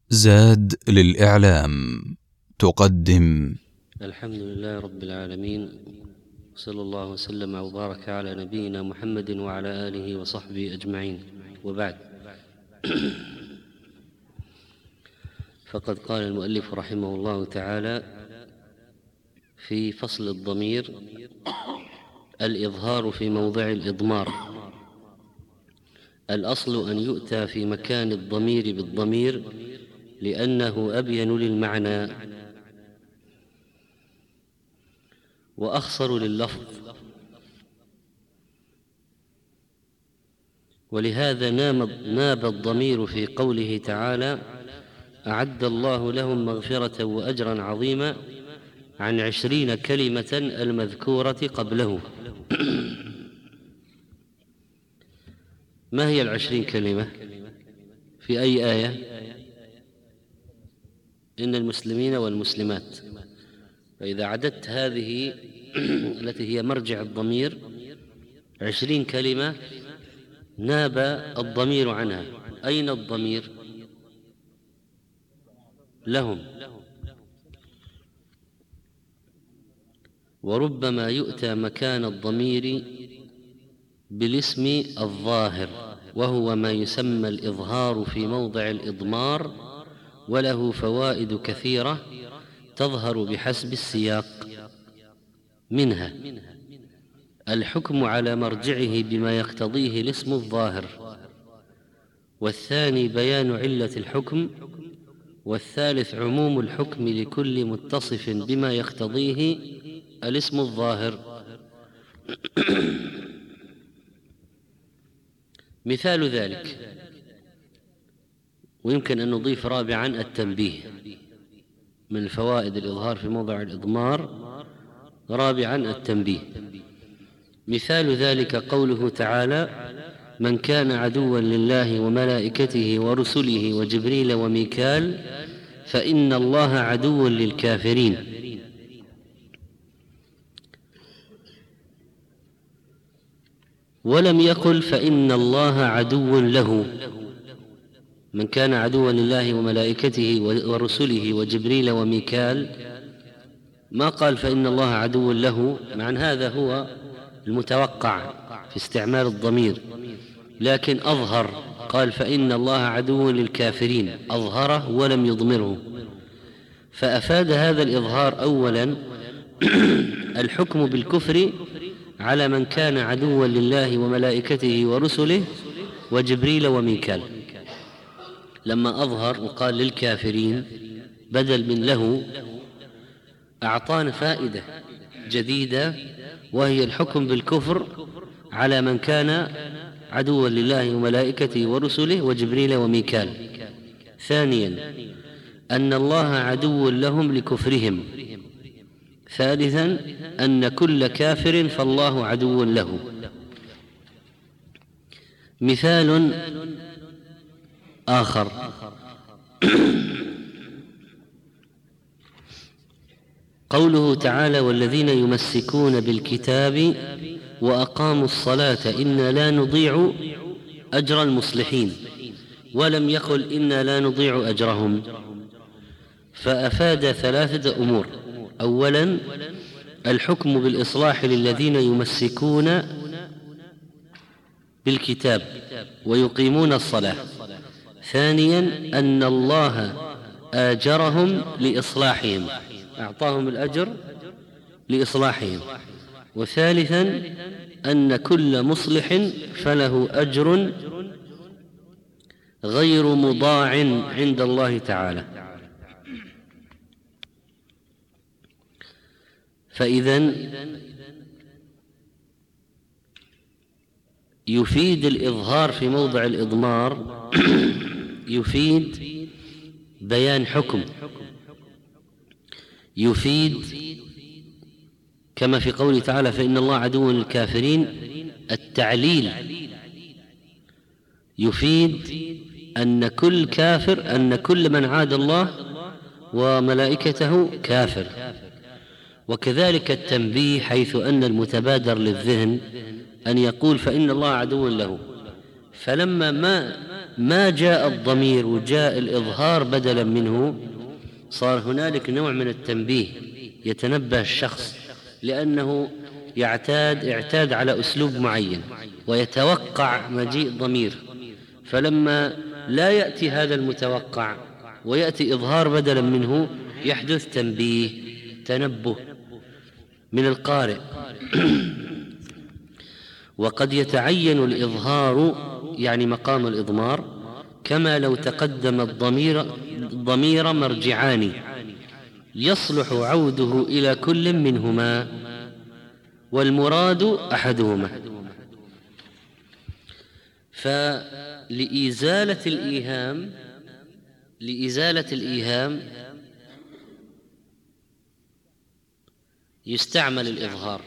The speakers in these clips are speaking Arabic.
زاد للإعلام تقدم. الحمد لله رب العالمين، صلى الله وسلم وبارك على نبينا محمد وعلى آله وصحبه أجمعين، وبعد. فقد قال المؤلف رحمه الله تعالى في فصل الضمير: الإظهار في موضع الإضمار. الأصل أن يؤتى في مكان الضمير بالضمير لأنه أبين للمعنى وأخصر لللفظ، ولهذا ناب الضمير في قوله تعالى: أعد الله لهم مغفرة وأجرا عظيما، عن 20 كلمة المذكورة قبله. ما هي 20 كلمة؟ في أي آية؟ إن المسلمين والمسلمات. فإذا عددت هذه التي هي مرجع الضمير 20 كلمة ناب الضمير عنها. أين الضمير؟ لهم. وربما يؤتى مكان الضمير بالاسم الظاهر، وهو ما يسمى الإظهار في موضع الإضمار، وله فوائد كثيرة تظهر بحسب السياق. منها الحكم على مرجعه بما يقتضيه الاسم الظاهر، والثاني بيان علة الحكم، والثالث عموم الحكم لكل متصف بما يقتضيه الاسم الظاهر. مثال ذلك، ويمكن أن نضيف رابعا التنبيه من فوائد الإظهار في موضع الإضمار. رابعا التنبيه. مثال ذلك قوله تعالى: من كان عدوا لله وملائكته ورسله وجبريل وميكال فإن الله عدو للكافرين. ولم يقل فإن الله عدو له. من كان عدوا لله وملائكته ورسله وجبريل وميكال، ما قال فإن الله عدو له، مع أن هذا هو المتوقع في استعمال الضمير، لكن أظهر، قال فإن الله عدو للكافرين، أظهره ولم يضمره. فأفاد هذا الإظهار أولا الحكم بالكفر على من كان عدوا لله وملائكته ورسله وجبريل وميكال. لما أظهر وقال للكافرين بدل من له، أعطانا فائدة جديدة، وهي الحكم بالكفر على من كان عدوا لله وملائكته ورسله وجبريل وميكال. ثانيا أن الله عدو لهم لكفرهم. ثالثا أن كل كافر فالله عدو له. مثال آخر: قوله تعالى: والذين يمسكون بالكتاب وأقاموا الصلاة إنا لا نضيع أجر المصلحين، ولم يقل إنا لا نضيع أجرهم. فأفاد 3 أمور: أولا الحكم بالإصلاح للذين يمسكون بالكتاب ويقيمون الصلاة. ثانيا أن الله آجرهم لإصلاحهم، أعطاهم الأجر لإصلاحهم. وثالثا أن كل مصلح فله أجر غير مضاع عند الله تعالى. فإذن يفيد الإظهار في موضع الإضمار يفيد بيان حكم، يفيد كما في قوله تعالى: فإن الله عدو للكافرين، التعليل، يفيد أن كل كافر، أن كل من عاد الله وملائكته كافر. وكذلك التنبيه، حيث أن المتبادر للذهن أن يقول فإن الله عدو له، فلما ما جاء الضمير وجاء الإظهار بدلا منه، صار هنالك نوع من التنبيه، يتنبه الشخص لأنه اعتاد على أسلوب معين ويتوقع مجيء ضمير، فلما لا يأتي هذا المتوقع ويأتي إظهار بدلا منه يحدث تنبيه، تنبه من القارئ. وقد يتعين الإظهار يعني مقام الإضمار، كما لو تقدم الضمير مرجعان يصلح عوده إلى كل منهما والمراد أحدهما. فلإزالة الإيهام يستعمل الإظهار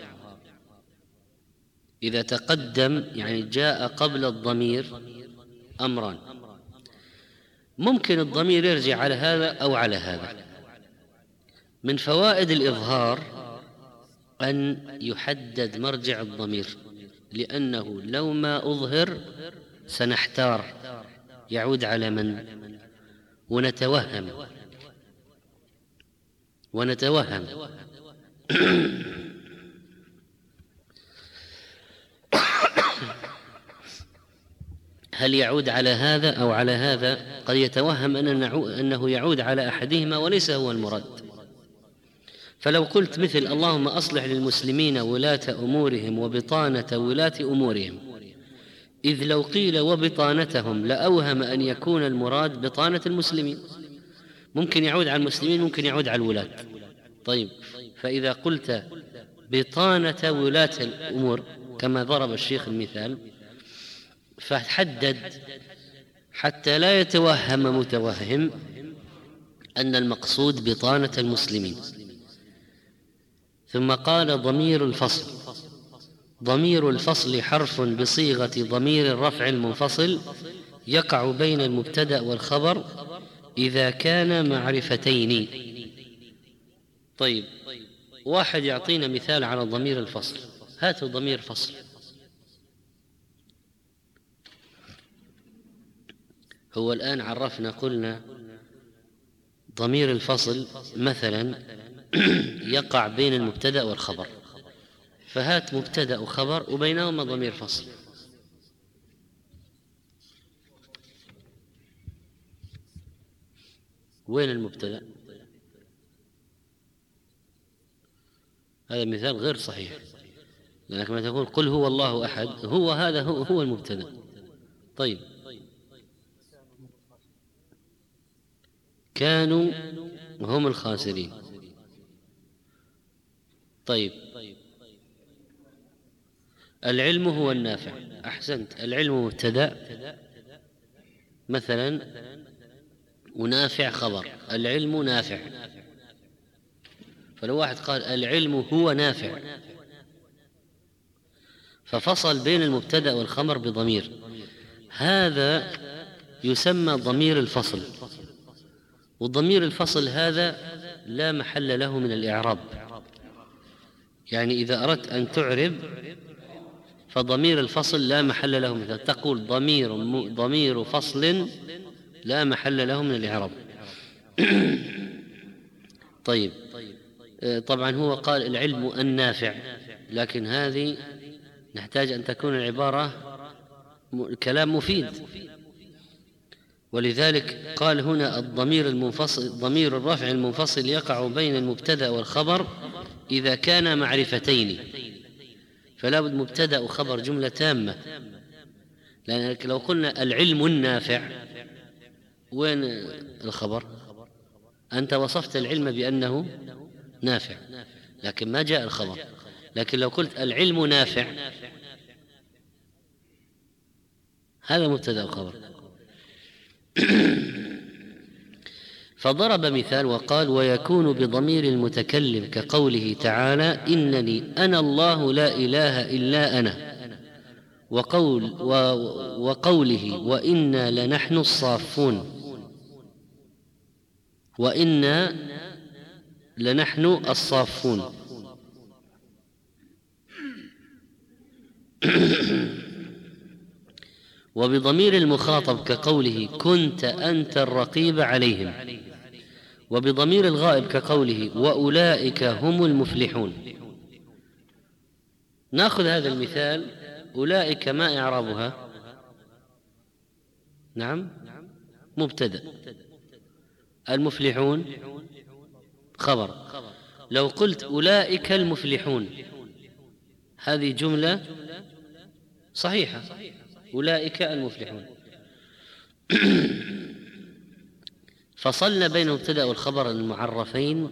إذا تقدم، يعني جاء قبل الضمير أمران، ممكن الضمير يرجع على هذا أو على هذا. من فوائد الإظهار أن يحدد مرجع الضمير، لأنه لو ما أظهر سنحتار يعود على من، ونتوهم هل يعود على هذا أو على هذا؟ قد يتوهم أنه يعود على أحدهما وليس هو المراد. فلو قلت مثل اللهم أصلح للمسلمين ولاة أمورهم وبطانة ولاة أمورهم، إذ لو قيل وبطانتهم لأوهم أن يكون المراد بطانة المسلمين، ممكن يعود على المسلمين ممكن يعود على الولاة. طيب، فإذا قلت بطانة ولاة الأمور كما ضرب الشيخ المثال، فحدد حتى لا يتوهم متوهم أن المقصود بطانة المسلمين. ثم قال ضمير الفصل حرف بصيغة ضمير الرفع المنفصل يقع بين المبتدأ والخبر إذا كان معرفتين. طيب، واحد يعطينا مثال على ضمير الفصل، هاتوا ضمير فصل. هو الآن عرفنا قلنا ضمير الفصل مثلا يقع بين المبتدأ والخبر، فهات مبتدأ وخبر وبينهما ضمير فصل. وين المبتدأ؟ هذا مثال غير صحيح، لأنك ما تقول قل هو الله أحد، هذا هو المبتدأ. طيب، كانوا هم الخاسرين. طيب، العلم هو النافع، أحسنت، العلم مبتدأ مثلا ونافع خبر، العلم نافع. فلو واحد قال العلم هو نافع ففصل بين المبتدأ والخبر بضمير، هذا يسمى ضمير الفصل. وضمير الفصل هذا لا محل له من الإعراب، يعني إذا أردت أن تعرب فضمير الفصل لا محل له، مثل تقول ضمير فصل لا محل له من الإعراب. طيب، طبعا هو قال العلم النافع، لكن هذه نحتاج أن تكون العبارة كلام مفيد، ولذلك قال هنا الضمير المنفصل، ضمير الرفع المنفصل يقع بين المبتدأ والخبر إذا كان معرفتين، فلا بد مبتدأ وخبر جملة تامة. لأنك لو قلنا العلم النافع وين الخبر؟ أنت وصفت العلم بأنه نافع لكن ما جاء الخبر. لكن لو قلت العلم نافع هذا مبتدأ وخبر. فضرب مثال وقال ويكون بضمير المتكلم كقوله تعالى إنني أنا الله لا إله إلا أنا، وقوله وإنا لنحن الصافون، وإنا لنحن الصافون. وبضمير المخاطب كقوله كنت أنت الرقيب عليهم، وبضمير الغائب كقوله وأولئك هم المفلحون. نأخذ هذا المثال. أولئك ما إعرابها؟ نعم، مبتدأ، المفلحون خبر. لو قلت أولئك المفلحون هذه جملة صحيحة، أولئك المفلحون. فصلنا بين المبتدأ والخبر المعرفين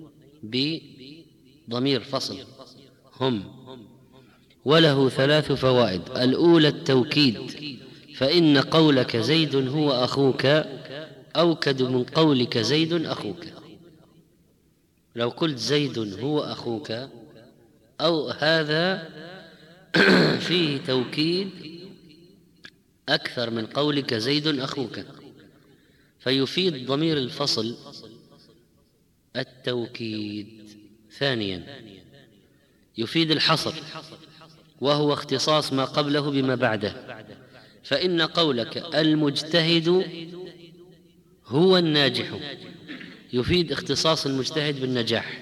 بضمير فصل هم، وله 3 فوائد. الأولى التوكيد، فإن قولك زيد هو أخوك أوكد من قولك زيد أخوك. لو قلت زيد هو أخوك أو هذا فيه توكيد أكثر من قولك زيد أخوك، فيفيد ضمير الفصل التوكيد. ثانيا يفيد الحصر، وهو اختصاص ما قبله بما بعده، فإن قولك المجتهد هو الناجح يفيد اختصاص المجتهد بالنجاح،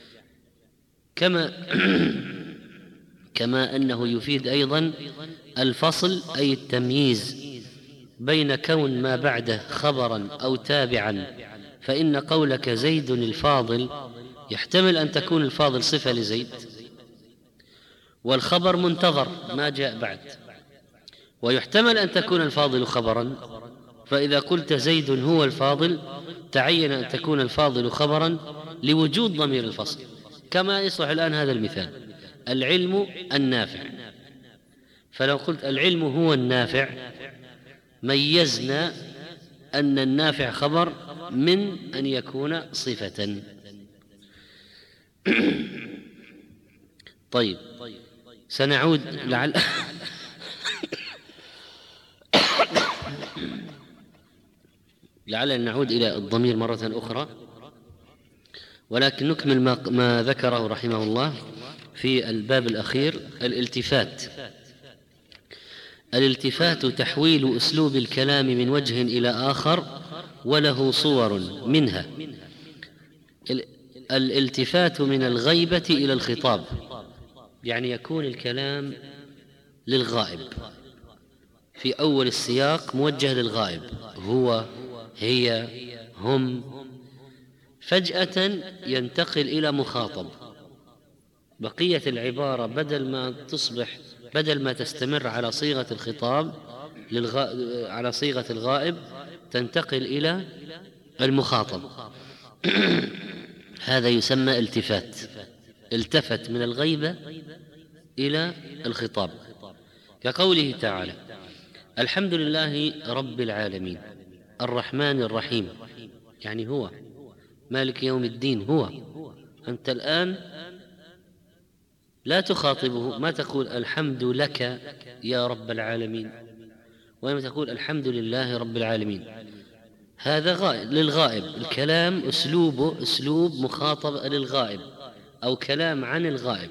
كما أنه يفيد أيضا الفصل أي التمييز بين كون ما بعده خبرا أو تابعا، فإن قولك زيد الفاضل يحتمل أن تكون الفاضل صفة لزيد، والخبر منتظر ما جاء بعد، ويحتمل أن تكون الفاضل خبرا، فإذا قلت زيد هو الفاضل تعين أن تكون الفاضل خبرا لوجود ضمير الفصل، كما يصلح الآن هذا المثال العلم النافع. فلو قلت العلم هو النافع ميزنا أن النافع خبر من أن يكون صفة. طيب، سنعود لعلنا نعود إلى الضمير مرة أخرى، ولكن نكمل ما ذكره رحمه الله في الباب الأخير. الالتفات تحويل أسلوب الكلام من وجه إلى آخر، وله صور منها الالتفات من الغيبة إلى الخطاب، يعني يكون الكلام للغائب في أول السياق موجه للغائب، هو هي هم، فجأة ينتقل إلى مخاطب، بقية العبارة بدل ما تستمر على صيغة الخطاب على صيغة الغائب تنتقل إلى المخاطب. هذا يسمى التفات، التفت من الغيبة إلى الخطاب، كقوله تعالى الحمد لله رب العالمين الرحمن الرحيم، يعني هو مالك يوم الدين هو. أنت الآن لا تخاطبه، ما تقول الحمد لك يا رب العالمين، وإنما تقول الحمد لله رب العالمين. هذا للغائب، الكلام أسلوبه أسلوب مخاطب للغائب أو كلام عن الغائب،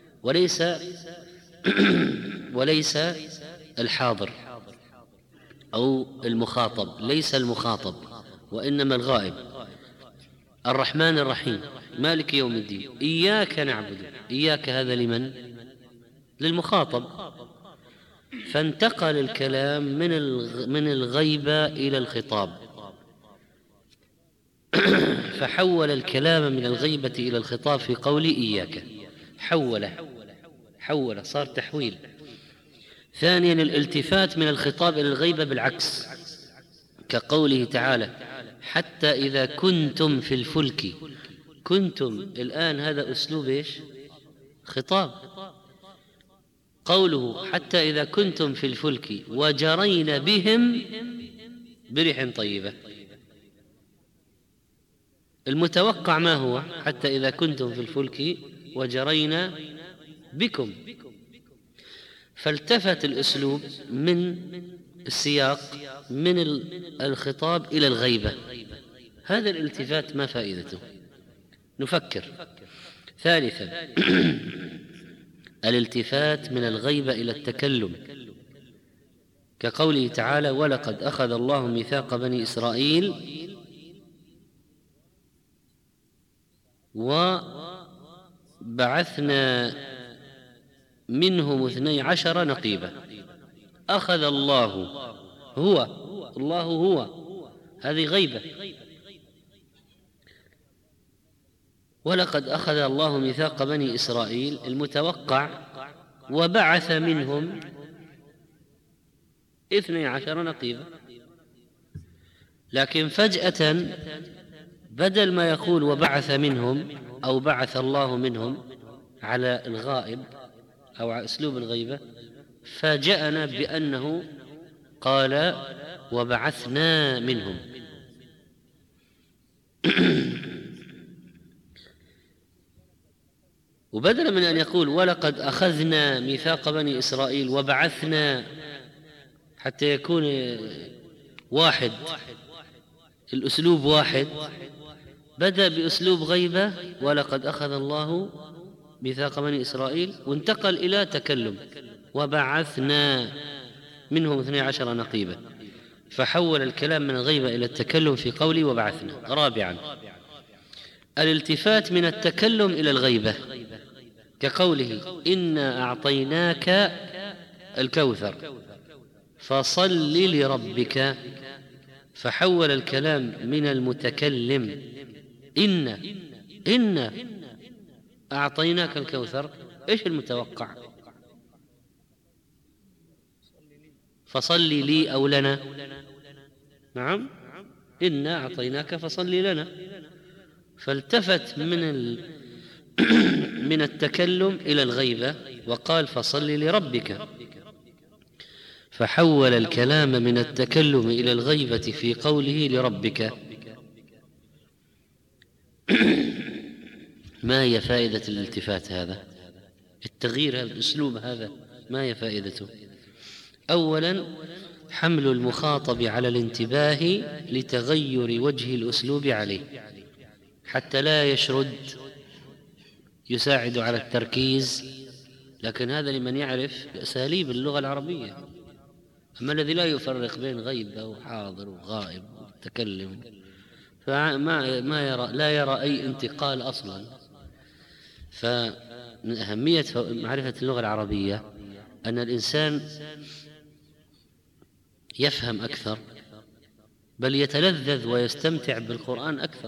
وليس الحاضر أو المخاطب، ليس المخاطب وإنما الغائب. الرحمن الرحيم مالك يوم الدين إياك نعبد، إياك هذا لمن؟ للمخاطب، فانتقل الكلام من الغيبة إلى الخطاب، فحول الكلام من الغيبة إلى الخطاب في قول إياك، حول صار تحويل. ثانيا الالتفات من الخطاب إلى الغيبة بالعكس، كقوله تعالى حتى إذا كنتم في الفلك. كنتم الآن هذا أسلوب إيش؟ خطاب. قوله حتى إذا كنتم في الفلك وجرين بهم بريح طيبة، المتوقع ما هو؟ حتى إذا كنتم في الفلك وجرين بكم، فالتفت الأسلوب من السياق من الخطاب إلى الغيبة. هذا الالتفات ما فائدته؟ نفكر. ثالثا الالتفات من الغيبة إلى التكلم، كقوله تعالى: ولقد أخذ الله ميثاق بني إسرائيل وبعثنا منهم 12 نقيبا. أخذ الله، الله هو، هذه غيبة. ولقد أخذ الله ميثاق بني إسرائيل، المتوقع وبعث منهم 12 نقيبا. لكن فجأة بدل ما يقول وبعث منهم أو بعث الله منهم على الغائب أو على أسلوب الغيبة، فاجأنا بأنه قال وبعثنا منهم. وبدلا من أن يقول ولقد أخذنا ميثاق بني إسرائيل وبعثنا، حتى يكون واحد، الأسلوب واحد، بدأ بأسلوب غيبة ولقد أخذ الله ميثاق بني إسرائيل، وانتقل إلى تكلم وبعثنا منهم 12 نقيبا، فحول الكلام من الغيبة إلى التكلم في قوله وبعثنا. رابعا، الالتفات من التكلم إلى الغيبة، كقوله إنا أعطيناك الكوثر فصل لربك، فحول الكلام من المتكلم إن أعطيناك الكوثر. إيش المتوقع؟ فصل لي أو لنا؟ نعم، إنا أعطيناك فصل لنا. فالتفت من التكلم إلى الغيبة وقال فصل لربك، فحول الكلام من التكلم إلى الغيبة في قوله لربك. ما هي فائدة الالتفات هذا؟ التغيير، هذا الأسلوب هذا ما هي فائدته؟ أولا، حمل المخاطب على الانتباه لتغير وجه الأسلوب عليه حتى لا يشرد، يساعد على التركيز. لكن هذا لمن يعرف أساليب اللغة العربية. أما الذي لا يفرق بين غيبة وحاضر وغائب ومتكلم فما يرى، لا يرى أي انتقال أصلا. فمن أهمية معرفة اللغة العربية أن الإنسان يفهم أكثر، بل يتلذذ ويستمتع بالقرآن أكثر.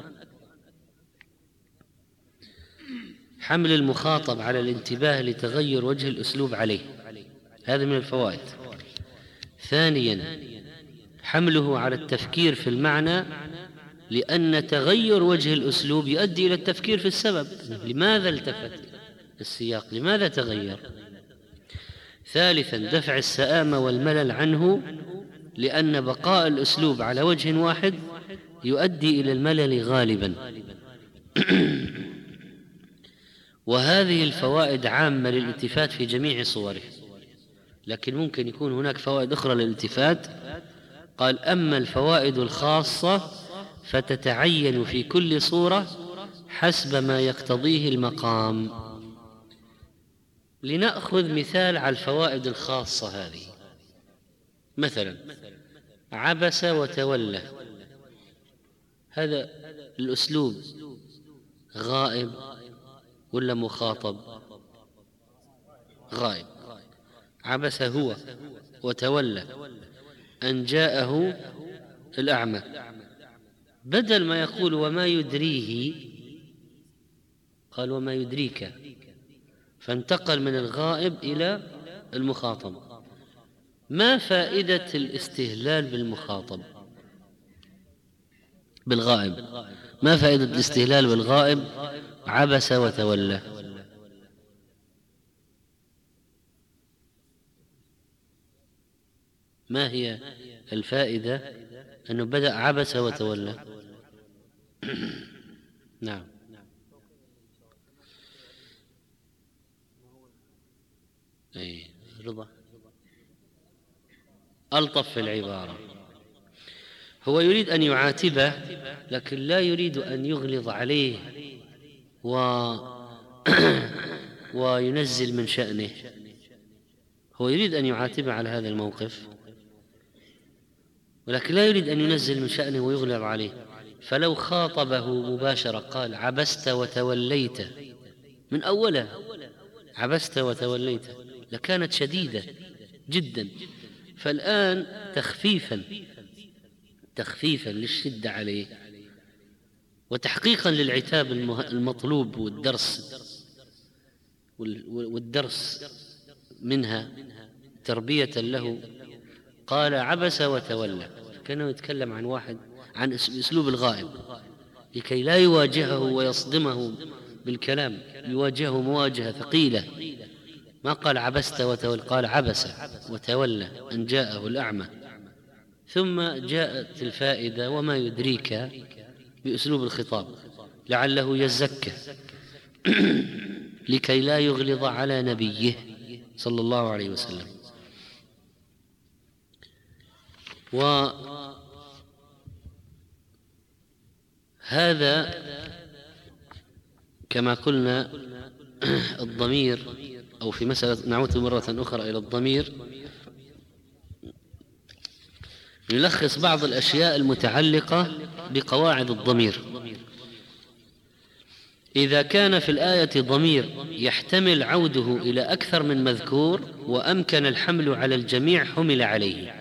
حمل المخاطب على الانتباه لتغير وجه الأسلوب عليه، هذا من الفوائد. ثانيا، حمله على التفكير في المعنى، لأن تغير وجه الأسلوب يؤدي إلى التفكير في السبب، لماذا التفت السياق، لماذا تغير. ثالثا، دفع السآمة والملل عنه، لأن بقاء الأسلوب على وجه واحد يؤدي إلى الملل غالبا. وهذه الفوائد عامة للالتفات في جميع صوره، لكن ممكن يكون هناك فوائد أخرى للالتفات. قال أما الفوائد الخاصة فتتعين في كل صورة حسب ما يقتضيه المقام. لنأخذ مثال على الفوائد الخاصة هذه. مثلا عبس وتولى، هذا الأسلوب غائب ولا مخاطب؟ غائب. عبس هو وتولى أن جاءه الأعمى، بدل ما يقول وما يدريه قال وما يدريك، فانتقل من الغائب إلى المخاطب. ما فائدة الاستهلال بالمخاطب بالغائب؟ ما فائدة الاستهلال بالغائب عبس وتولى؟ ما هي الفائدة أنه بدأ عبس وتولى؟ نعم، أي رضا ألطف في العبارة. هو يريد أن يعاتبه لكن لا يريد أن يغلظ عليه وينزل من شأنه. هو يريد أن يعاتبه على هذا الموقف ولكن لا يريد أن ينزل من شأنه ويغلظ عليه. فلو خاطبه مباشرة قال عبست وتوليت من أولها، عبست وتوليت، لكانت شديدة جدا. فالآن تخفيفا للشدة عليه وتحقيقا للعتاب المطلوب والدرس منها تربية له، قال عبس وتولى، كأنه يتكلم عن واحد عن أسلوب الغائب لكي لا يواجهه ويصدمه بالكلام، يواجهه مواجهة ثقيلة. ما قال عبست وتولى، قال عبس وتولى أن جاءه الأعمى. ثم جاءت الفائدة وما يدريك بأسلوب الخطاب لعله يزكى لكي لا يغلظ على نبيه صلى الله عليه وسلم. وهذا كما قلنا الضمير، أو في مسألة نعود مرة أخرى إلى الضمير، نلخص بعض الأشياء المتعلقة بقواعد الضمير. إذا كان في الآية ضمير يحتمل عوده إلى أكثر من مذكور وأمكن الحمل على الجميع حمل عليه.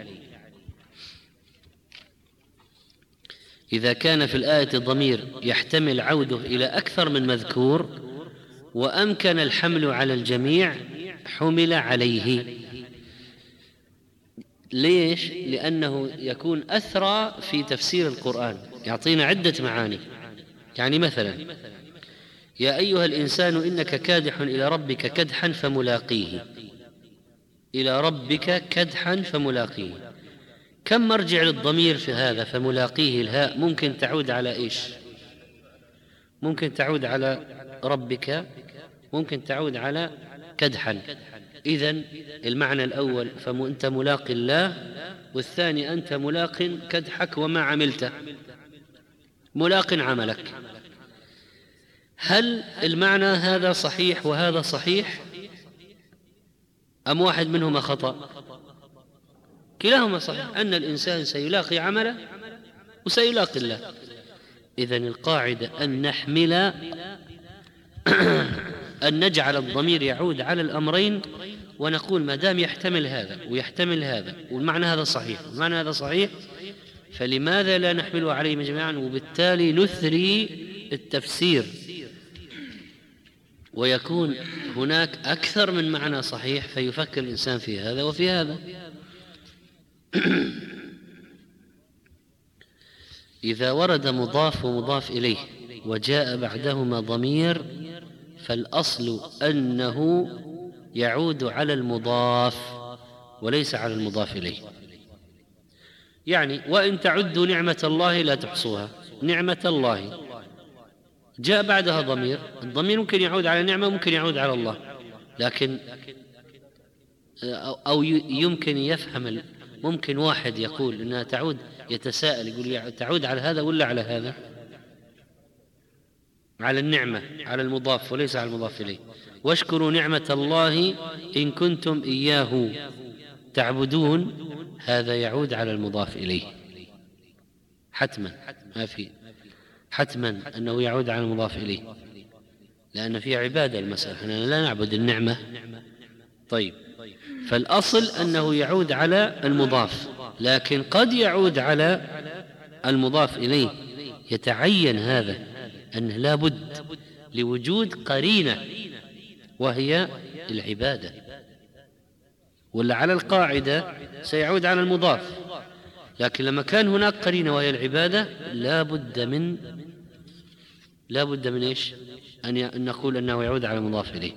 إذا كان في الآية ضمير يحتمل عوده إلى أكثر من مذكور وأمكن الحمل على الجميع حمل عليه. ليش؟ لأنه يكون أثرى في تفسير القرآن، يعطينا عدة معاني. يعني مثلا يا أيها الإنسان إنك كادح إلى ربك كدحا فملاقيه، إلى ربك كدحا فملاقيه. كم مرجع للضمير في هذا؟ فملاقيه الهاء ممكن تعود على إيش؟ ممكن تعود على ربك، ممكن تعود على كدحا. إذن المعنى الأول فأنت ملاق الله، والثاني أنت ملاق كدحك وما عملت، ملاق عملك. هل المعنى هذا صحيح وهذا صحيح أم واحد منهما خطأ؟ كلاهما صحيح، أن الإنسان سيلاقي عمله وسيلاقي الله. إذن القاعدة أن نحمل أن نجعل الضمير يعود على الأمرين، ونقول ما دام يحتمل هذا ويحتمل هذا والمعنى هذا صحيح والمعنى هذا صحيح، فلماذا لا نحمله عليهم جميعا؟ وبالتالي نثري التفسير ويكون هناك أكثر من معنى صحيح، فيفكر الإنسان في هذا وفي هذا. إذا ورد مضاف ومضاف إليه وجاء بعدهما ضمير فالأصل أنه يعود على المضاف وليس على المضاف إليه. يعني وإن تعدوا نعمة الله لا تحصوها، نعمة الله جاء بعدها ضمير، الضمير ممكن يعود على نعمة ممكن يعود على الله، لكن أو يمكن يفهم، ممكن واحد يقول إنها تعود، يتساءل يقول تعود على هذا ولا على هذا؟ على النعمة، على المضاف وليس على المضاف إليه. واشكروا نعمة الله إن كنتم إياه تعبدون، هذا يعود على المضاف إليه حتما، ما في حتما أنه يعود على المضاف إليه، لأن في عبادة المسألة، احنا لا نعبد النعمة. طيب، فالأصل أنه يعود على المضاف، لكن قد يعود على المضاف إليه. يتعين هذا أنه لا بد لوجود قرينة وهي العبادة، ولا على القاعدة سيعود على المضاف، لكن لما كان هناك قرينة وهي العبادة لا بد من إيش؟ أن نقول أنه يعود على المضاف إليه.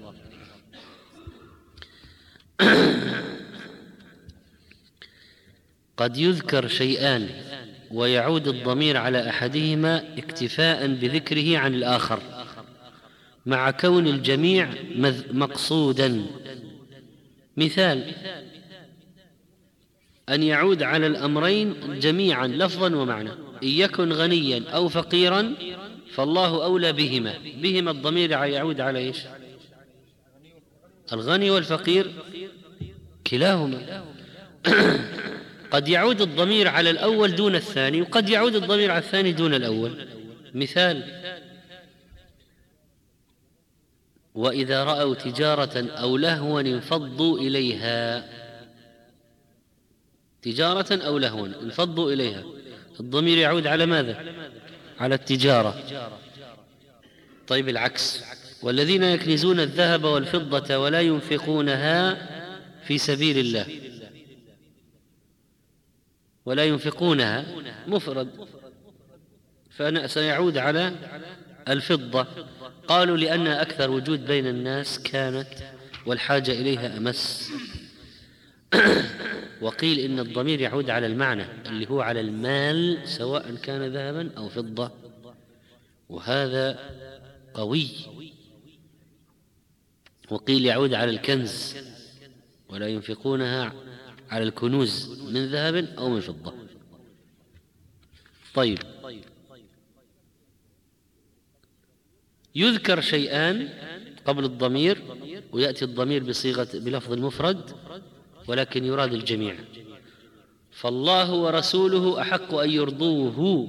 قد يذكر شيئان ويعود الضمير على أحدهما اكتفاء بذكره عن الآخر مع كون الجميع مقصودا. مثال أن يعود على الأمرين جميعا لفظا ومعنى. إن يكن غنيا أو فقيرا فالله أولى بهما الضمير يعود على إيش؟ الغني والفقير كلاهما. قد يعود الضمير على الأول دون الثاني، وقد يعود الضمير على الثاني دون الأول. مثال: وإذا رأوا تجارة أو لهوا انفضوا إليها. تجارة أو لهوا انفضوا إليها، الضمير يعود على ماذا؟ على التجارة. طيب العكس: والذين يكنزون الذهب والفضة ولا ينفقونها في سبيل الله. ولا ينفقونها مفرد، فسيعود على الفضة. قالوا لأن أكثر وجود بين الناس كانت والحاجة إليها أمس. وقيل إن الضمير يعود على المعنى اللي هو على المال، سواء كان ذهبا أو فضة، وهذا قوي. وقيل يعود على الكنز، ولا ينفقونها على الكنوز من ذهب أو من فضة. طيب، يذكر شيئان قبل الضمير، ويأتي الضمير بلفظ المفرد، ولكن يراد الجميع. فالله ورسوله أحق أن يرضوه،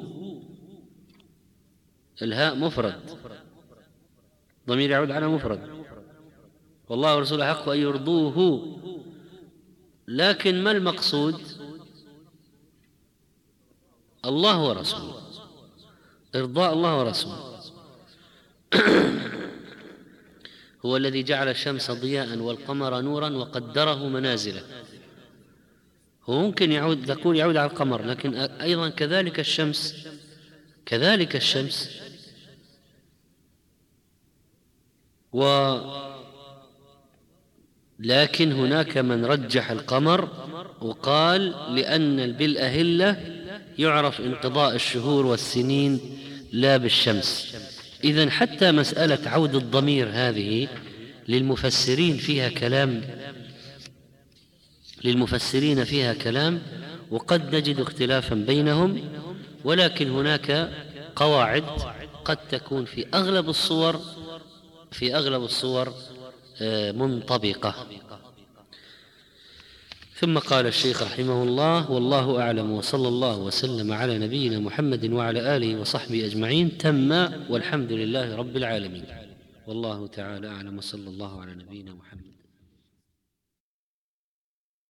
الهاء مفرد، ضمير يعود على مفرد. والله ورسوله أحق أن يرضوه، لكن ما المقصود؟ الله ورسوله، إرضاء الله ورسوله. هو الذي جعل الشمس ضياء والقمر نورا وقدره منازله. هو ممكن يعود على القمر، لكن أيضا كذلك الشمس لكن هناك من رجح القمر وقال لأن بالأهلة يعرف انقضاء الشهور والسنين لا بالشمس. إذن حتى مسألة عود الضمير هذه للمفسرين فيها كلام، وقد نجد اختلافا بينهم، ولكن هناك قواعد قد تكون في أغلب الصور منطبقة. ثم قال الشيخ رحمه الله: والله أعلم، وصلى الله وسلم على نبينا محمد وعلى آله وصحبه أجمعين. تم، والحمد لله رب العالمين. والله تعالى أعلم، وصلى الله على نبينا محمد.